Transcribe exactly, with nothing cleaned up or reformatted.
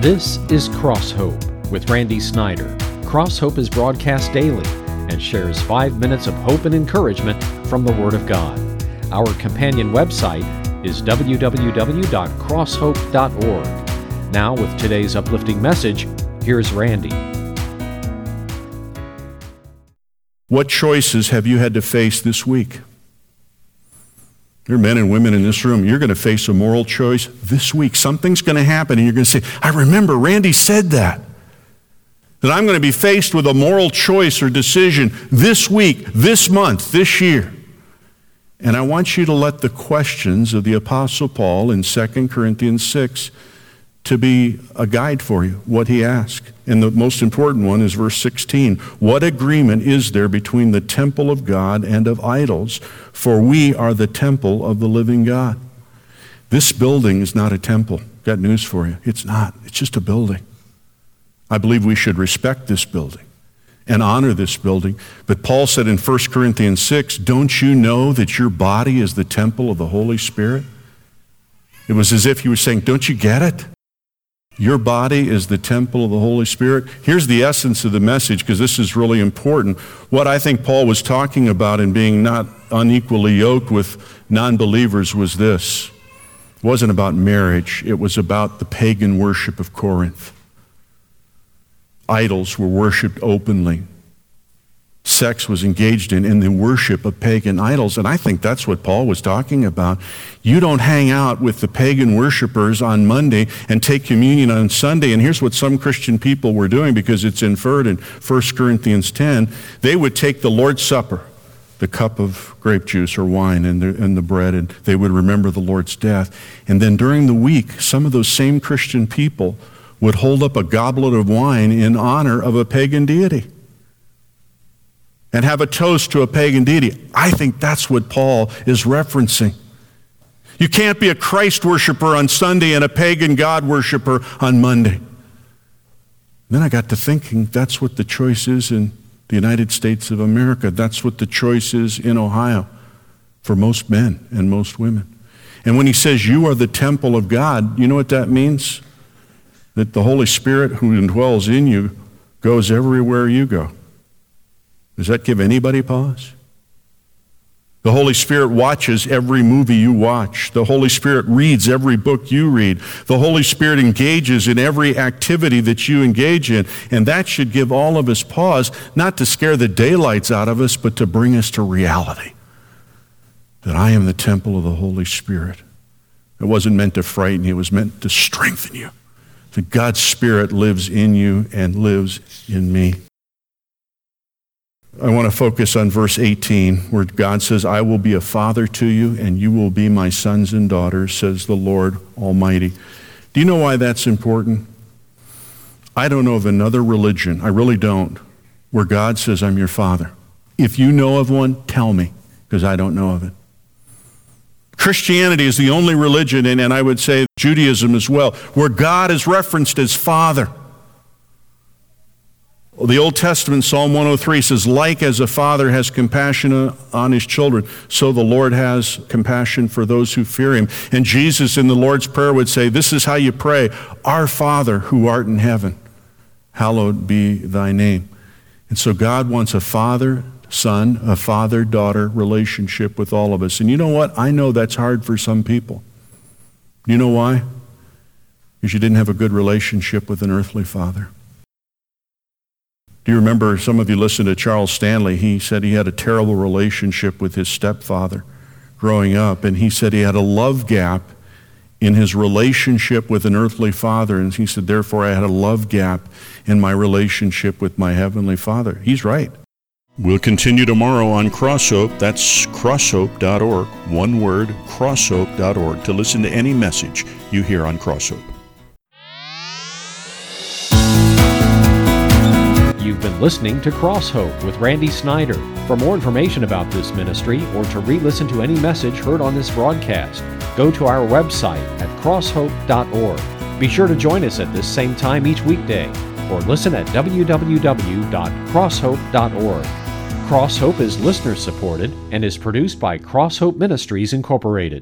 This is Cross Hope with Randy Snyder. Cross Hope is broadcast daily and shares five minutes of hope and encouragement from the Word of God. Our companion website is w w w dot cross hope dot org. Now, with today's uplifting message, here's Randy. What choices have you had to face this week? There are men and women in this room, you're going to face a moral choice this week. Something's going to happen and you're going to say, I remember Randy said that. That I'm going to be faced with a moral choice or decision this week, this month, this year. And I want you to let the questions of the Apostle Paul in Second Corinthians six to be a guide for you, what he asked. And the most important one is verse sixteen. What agreement is there between the temple of God and of idols? For we are the temple of the living God. This building is not a temple. Got news for you. It's not. It's just a building. I believe we should respect this building and honor this building. But Paul said in First Corinthians six, don't you know that your body is the temple of the Holy Spirit? It was as if he was saying, don't you get it? Your body is the temple of the Holy Spirit. Here's the essence of the message, because this is really important. What I think Paul was talking about in being not unequally yoked with non-believers was this. It wasn't about marriage. It was about the pagan worship of Corinth. Idols were worshipped openly. Sex was engaged in in the worship of pagan idols, and I think that's what Paul was talking about. You don't hang out with the pagan worshipers on Monday and take communion on Sunday, and here's what some Christian people were doing, because it's inferred in First Corinthians ten. They would take the Lord's Supper, the cup of grape juice or wine and the, and the bread, and they would remember the Lord's death. And then during the week, some of those same Christian people would hold up a goblet of wine in honor of a pagan deity and have a toast to a pagan deity. I think that's what Paul is referencing. You can't be a Christ worshiper on Sunday and a pagan God worshiper on Monday. Then I got to thinking, that's what the choice is in the United States of America. That's what the choice is in Ohio for most men and most women. And when he says you are the temple of God, you know what that means? That the Holy Spirit who indwells in you goes everywhere you go. Does that give anybody pause? The Holy Spirit watches every movie you watch. The Holy Spirit reads every book you read. The Holy Spirit engages in every activity that you engage in. And that should give all of us pause, not to scare the daylights out of us, but to bring us to reality. That I am the temple of the Holy Spirit. It wasn't meant to frighten you. It was meant to strengthen you. That God's Spirit lives in you and lives in me. I want to focus on verse eighteen, where God says, I will be a father to you, and you will be my sons and daughters, says the Lord Almighty. Do you know why that's important? I don't know of another religion, I really don't, where God says, I'm your father. If you know of one, tell me, because I don't know of it. Christianity is the only religion, and, and I would say Judaism as well, where God is referenced as Father. The Old Testament, Psalm one oh three says, like as a father has compassion on his children, so the Lord has compassion for those who fear him. And Jesus in the Lord's Prayer would say, this is how you pray, our Father who art in heaven, hallowed be thy name. And so God wants a father-son, a father-daughter relationship with all of us. And you know what? I know that's hard for some people. You know why? Because you didn't have a good relationship with an earthly father. Do you remember, some of you listened to Charles Stanley, he said he had a terrible relationship with his stepfather growing up, and he said he had a love gap in his relationship with an earthly father, and he said, therefore I had a love gap in my relationship with my heavenly Father. He's right. We'll continue tomorrow on Cross Hope. That's cross hope dot org, one word, cross hope dot org, to listen to any message you hear on Cross Hope. You've been listening to Cross Hope with Randy Snyder. For more information about this ministry or to re-listen to any message heard on this broadcast, go to our website at cross hope dot org. Be sure to join us at this same time each weekday, or listen at w w w dot cross hope dot org. Cross Hope is listener supported and is produced by Cross Hope Ministries Incorporated.